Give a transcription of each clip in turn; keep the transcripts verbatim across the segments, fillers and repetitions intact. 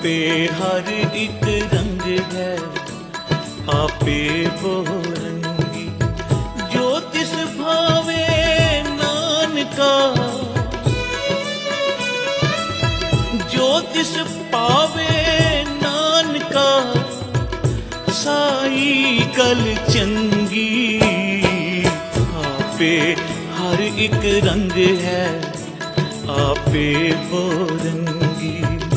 आपे हर एक रंग है, आपे वो रंगी जो तिस भावे नानका, जो तिस पावे नानका, साई गल चंगी। आपे हर एक रंग है, आपे वो रंगी।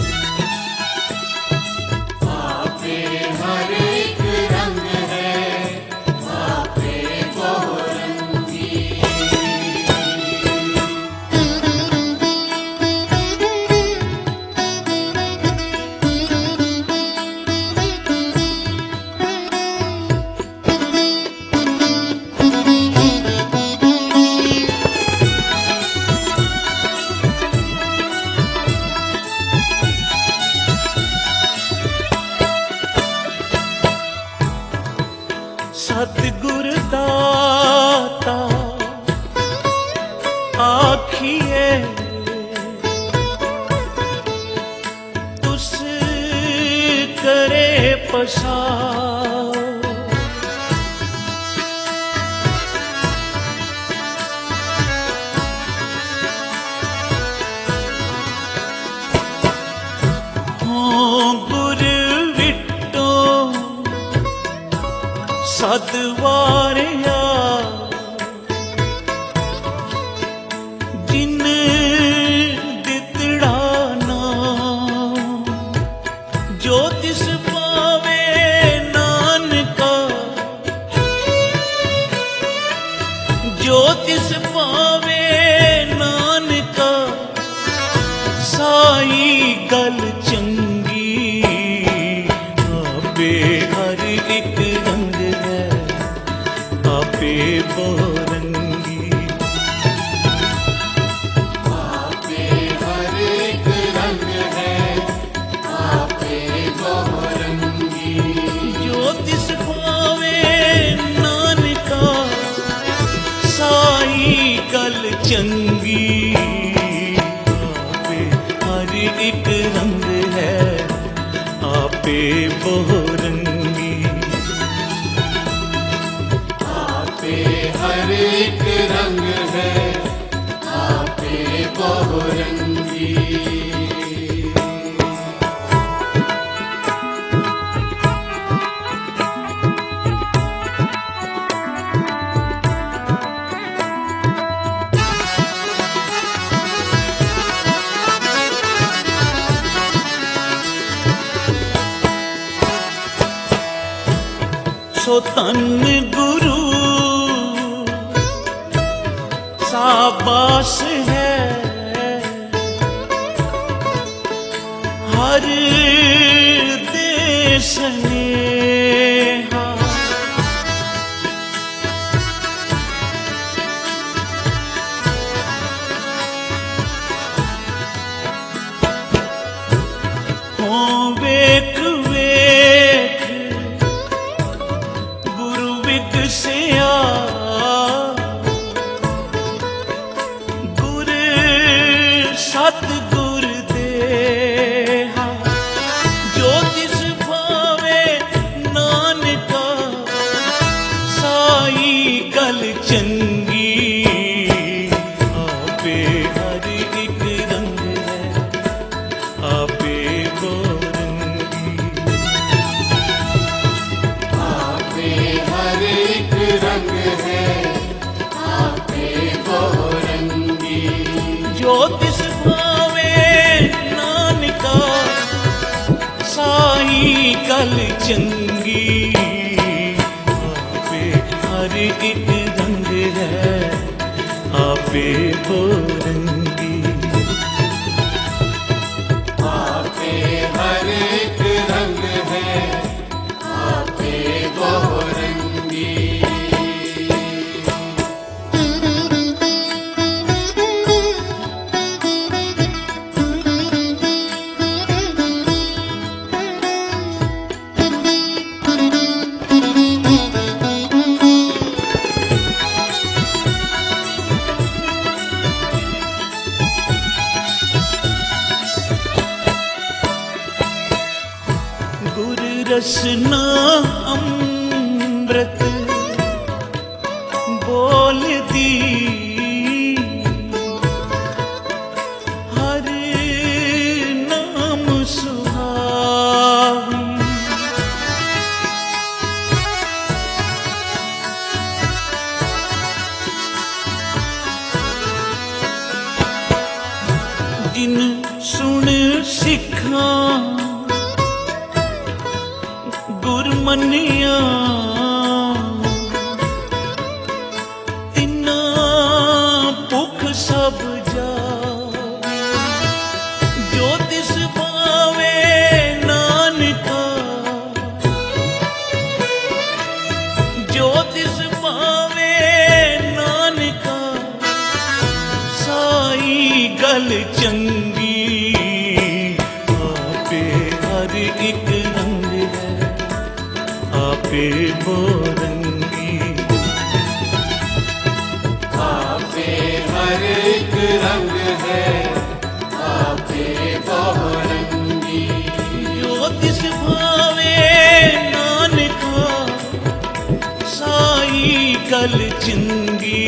आपे हर एक रंग है, आपे वो रंगी। सतगुर दाता आखिए तुस करे पसार, हों गुर विटो सतवारिया, जिन दितड़ा नाम, जो तिस पावे नानका, जो तिस पावे नानका, साई गल चंगी। आपे हर एक रंग है, आपे वो रंगी। आपे हर एक रंग है, आपे वो रंगी। जो तिस पावे नानका, साई गल चंगी। आपे हर एक रंग है, आपे वो रंगी। आपे हर एक रंग है, आपे वो रंगी। सो तन गुरु साबास है, हर देश नेहा। हों वेख वेख गुरु विगसिया, गुर सतगुर देहा, जो तिस भावे नानका, साई गल चंगी। आपे हर एक रंग है, आपे वो रंगी। आपे हर एक रंग है, आपे वो रंगी। जो तिस भावे नानका, साई गल चंगी। आपे हर एक रंग है, आपे वो रंगी। आपे हर एक रंग है, आपे वो रंगी। रसना अमृत बोल दी, हर नाम सुहावी। जिन सुन सिखा गुरमनिया, तिना भुख सब जावे। जो तिस पावे नानका, जो तिस पावे नानका, साई गल चंगी। आपे हर एक रंग है, आपे बोरंगी। आपे हर एक रंग है, आपे बहुरंगी। जो तिस भावे नानका, साई गल चंगी।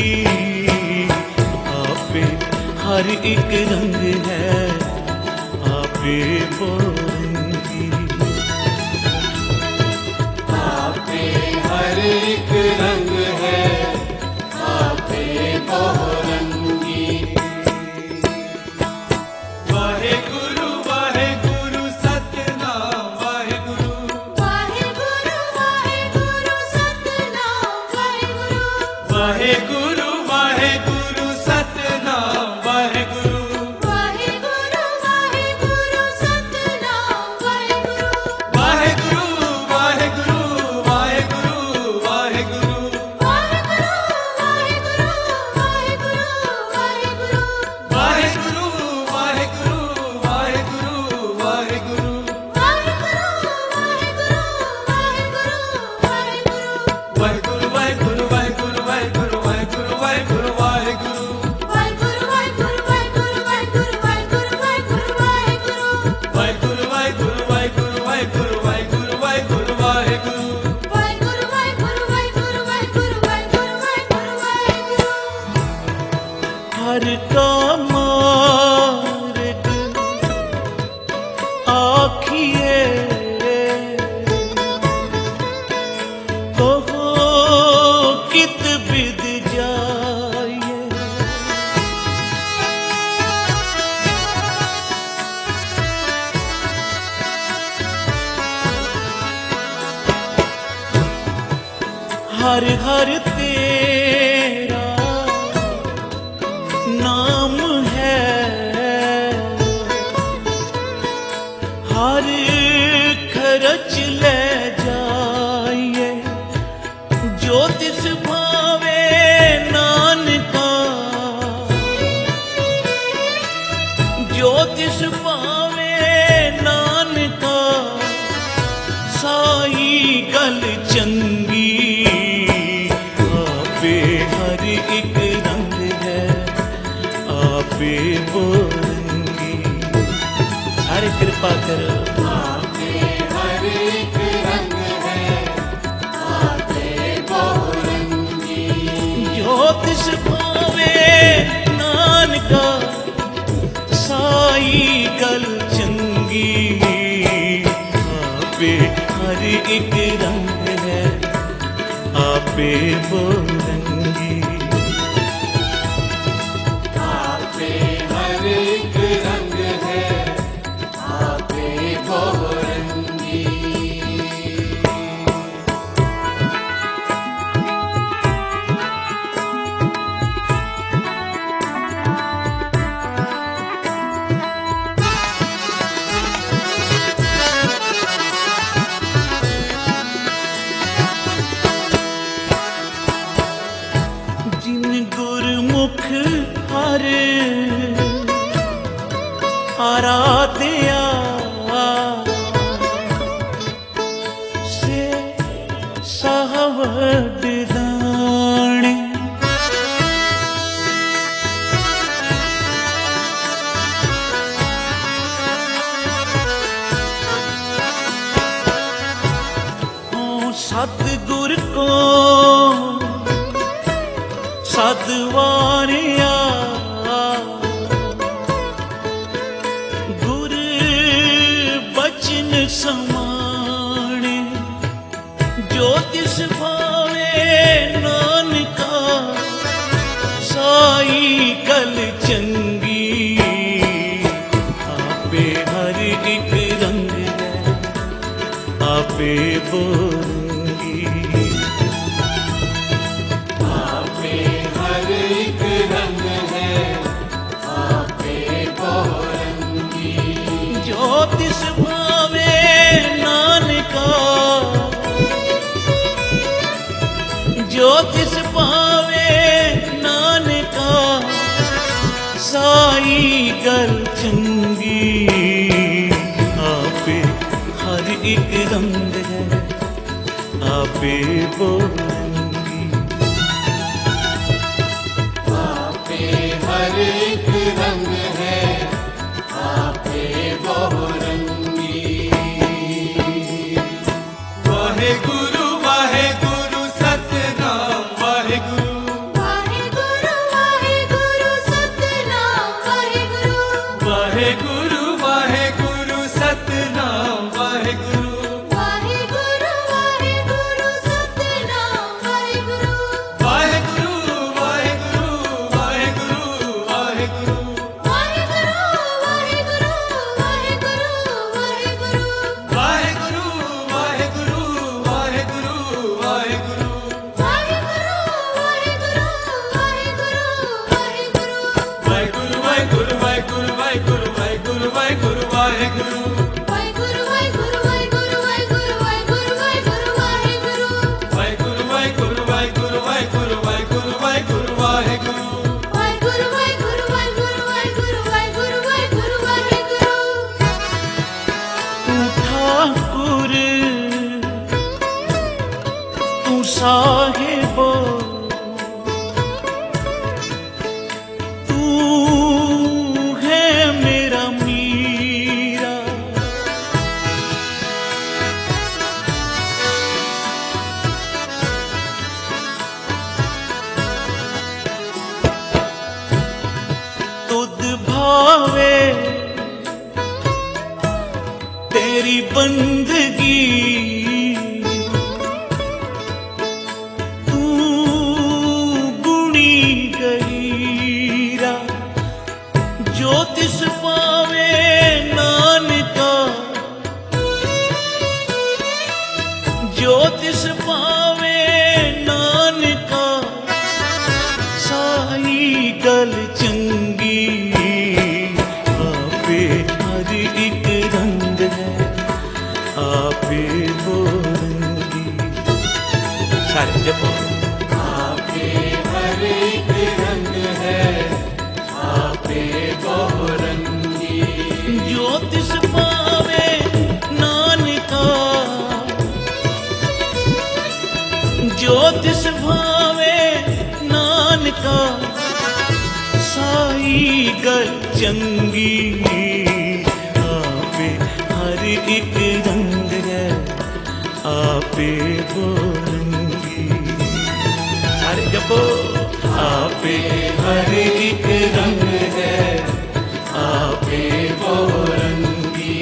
आपे हर एक रंग है, आपे बोरंगी। आपे हर एक रंग है, आपे बहुरंगी। वाहेगुरु वाहेगुरु सतनाम वाहेगुरु। वाहेगुरु वाहेगुरु सतनाम वाहेगुरु। वाहेगुरु वाहेगुरु सतनाम वाहेगुरु। वाहेगुरु वाहेगुरु सतनाम वाहेगुरु। वाहेगुरु वाहेगुरु वाहेगुरु वाहेगुरु। वाहेगुरु वाहेगुरु वाहेगुरु वाहेगुरु। वाहेगुरु वाहेगुरु वाहेगुरु वाहेगुरु। वाहेगुरु वाहेगुरु वाहेगुरु वाहेगुरु वाहेगुरु। वाहेगुरु वाहेगुरु वाहेगुरु वाहेगुरु वाहेगुरु। वाहेगुरु वाहेगुरु वाहेगुरु वाहेगुरु वाहेगुरु वाहेगुरु वाहेगुरु। वाहेगुरु वाहेगुरु वाहेगुरु वाहेगुरु वाहेगुरु वाहेगुरु वाहेगुरु। वाहेगुरु वाहेगुरु वाहेगुरु वाहेगुरु वाहेगुरु वाहेगुरु। हर का मार्ग आखिए, कहो कित बिद जाइए। हर हर तेरा नाम है, हर खरच ले जाइए। जो तिस भावे नानका, जो तिस पावे नानका, साई गल चंगी। आपे हर एक रंग है, आपे बोरंगी। हर कृपा करो। आपे हर एक रंग है, आपे बहुरंगी। जो तिस पावे नानका, साई गल चंगी। आपे हर एक रंग है, आपे बोरंगी। आपे हर एक रंग है, आपे बहुरंगी। जिन गुरमुख हर आराध्या, से सावड दाणे। सतगुर को सदवारिया गुर बचन समाणे जो तिस भावे नानका साई गल चंगी आपे हर एक रंग है आपे बोलूंगी आपे हर एक रंग है आपे बहुरंगी जो तिस भावे नानका जो तिस भावे नानका साई गल चंगी आपे हर एक रंग है आपे बोलूंगी आपे हर एक रंग है आपे बहुरंगी वाहे गुरु वाहे गुरु सतनाम वाहे गुरु वाहेगुरु वाहेगुरु सतनाम वाहेगुरु वाहे गुरु वाहे गुरु सतनाम वाहे गुरु वाहेगुरु वाहेगुरु सतनाम वाहेगुरु वाहे गुरु वाहे गुरु वाहे गुरु वाहे गुरु वाहेगुरु वाहेगुरु वाहेगुरु वाहेगुरु वाहे गुरु वाहे गुरु वाहे गुरु वाहे गुरु वाहेगुरु वाहेगुरु वाहेगुरु वाहेगुरु वाहे गुरु वाहे गुरु वाहे गुरु वाहे गुरु वाहेगुरु वाहेगुरु वाहेगुरु वाहेगुरु वाहेगुरु वाहेगुरु वाहे गुरु वाहे गुरु वाहे गुरु वाहे गुरु वाहे गुरु वाहेगुरु वाहेगुरु वाहेगुरु वाहेगुरु वाहेगुरु वाहेगुरु वाहेगुरु तू ठाकुर तू साहिबो तू है मेरा मीरा तुद भावे तेरी बंदगी तू गुणी गहीरा जो तिस पावे नानका जो तिस पावे नानका साई गल चंगी आपे हर एक रंग है आपे बोलूंगी सारे जपो आपे हर एक रंग है आपे बहुरंगी जो तिस पावे नानका जो तिस भावे नानका साई गल चंगी आपे हर एक रंग है आपे बोलूंगी सारे जपो आपे हर एक रंग है आपे बहुरंगी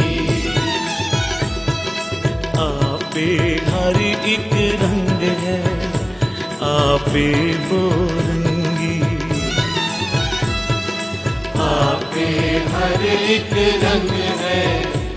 आपे हर एक रंग है आपे बोलूंगी आपे हर एक रंग है